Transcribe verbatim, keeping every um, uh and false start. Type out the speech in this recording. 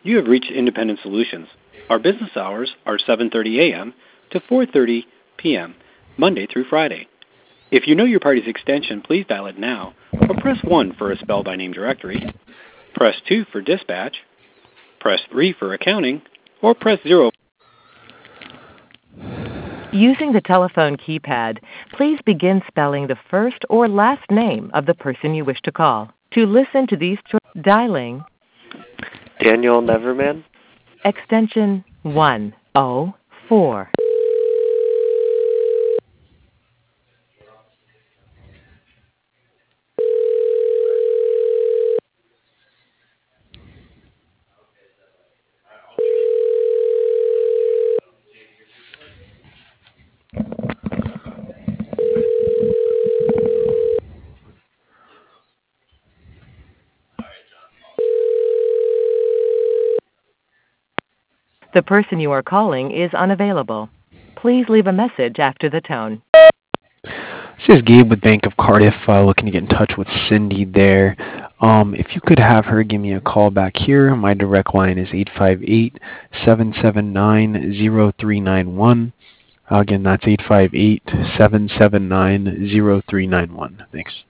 You have reached Independent Solutions. Our business hours are seven thirty a m to four thirty p m, Monday through Friday. If you know your party's extension, please dial it now, or press one for a spell by name directory, press two for dispatch, press three for accounting, or press zero. Using the telephone keypad, please begin spelling the first or last name of the person you wish to call. To listen to these cho- dialing Daniel Neverman. Extension one oh four. The person you are calling is unavailable. Please leave a message after the tone. This is Gabe with Bank of Cardiff, uh, looking to get in touch with Cindy there. Um, if you could have her give me a call back here, my direct line is eight five eight, seven seven nine, zero three nine one. Again, that's eight five eight, seven seven nine, zero three nine one. Thanks.